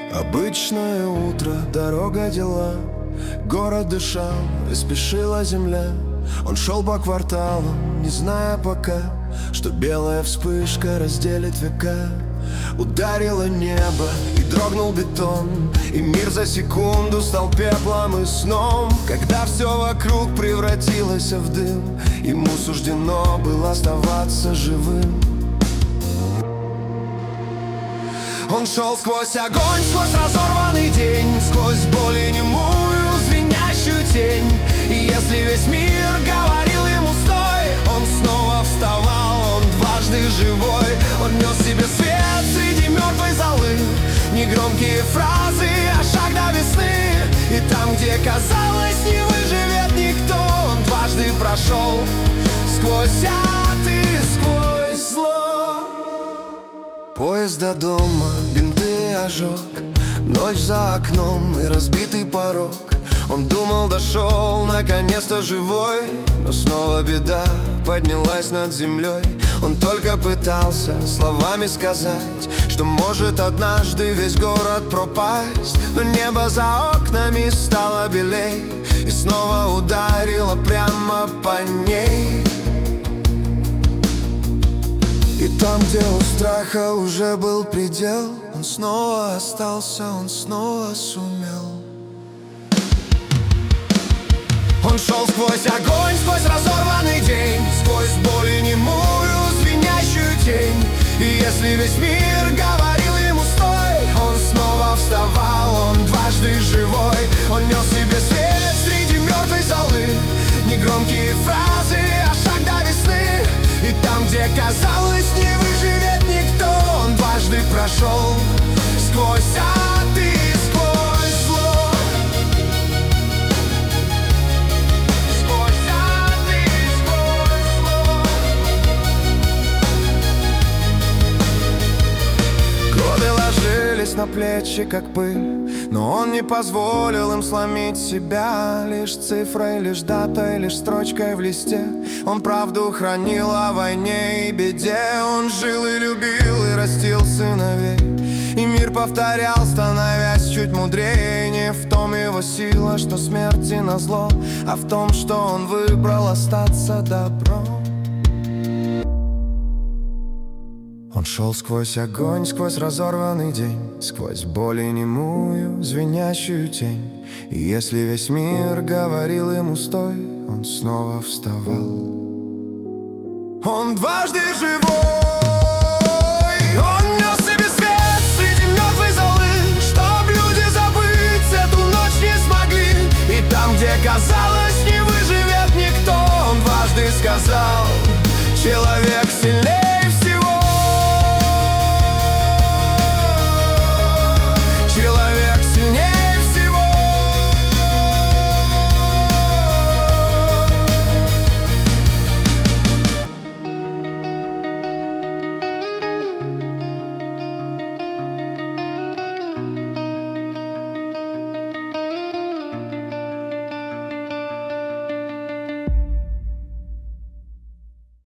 Обычное утро, дорога, дела. Город дышал, и спешила земля. Он шел по кварталам, не зная пока, что белая вспышка разделит века. Ударило небо, и дрогнул бетон, и мир за секунду стал пеплом и сном. Когда все вокруг превратилось в дым, ему суждено было оставаться живым. Он шел сквозь огонь, сквозь разорванный день, сквозь боль и немую звенящую тень. И если весь мир говорил ему стой, он снова вставал, он дважды живой. Он нес в себе свет среди мертвой золы, негромкие фразы, а шаг до весны. И там, где казалось не выживет никто, он дважды прошел сквозь ад и сквозь зло. Поезд до дома, бинты, ожог, ночь за окном и разбитый порог. Он думал, дошел, наконец-то живой, но снова беда поднялась над землей. Он только пытался словами сказать, что может однажды весь город пропасть. Но небо за окнами стало белей и снова ударило прямо по ней. И там, где у страха уже был предел, он снова остался, он снова сумел. Он шел сквозь огонь, сквозь разорванный день, сквозь боль и немую звенящую тень. И если весь мир говорил ему стой, он снова вставал, он дважды живой. Он нес в себе свет среди мертвой золы, негромкие фразы, а шаг до весны. И там, где казалось не выживет никто, он дважды прошел сквозь ад и сквозь зло. Сквозь ад и сквозь зло. Годы ложились на плечи, как пыль, но он не позволил им сломить себя. Лишь цифрой, лишь датой, лишь строчкой в листе он правду хранил о войне и беде. Он жил и любил, и растил сыновей, и мир повторял, становясь чуть мудрее. Не в том его сила, что смерти назло, а в том, что он выбрал остаться добром. Он шел сквозь огонь, сквозь разорванный день, сквозь боль и немую звенящую тень. И если весь мир говорил ему стой, он снова вставал. Он дважды живой.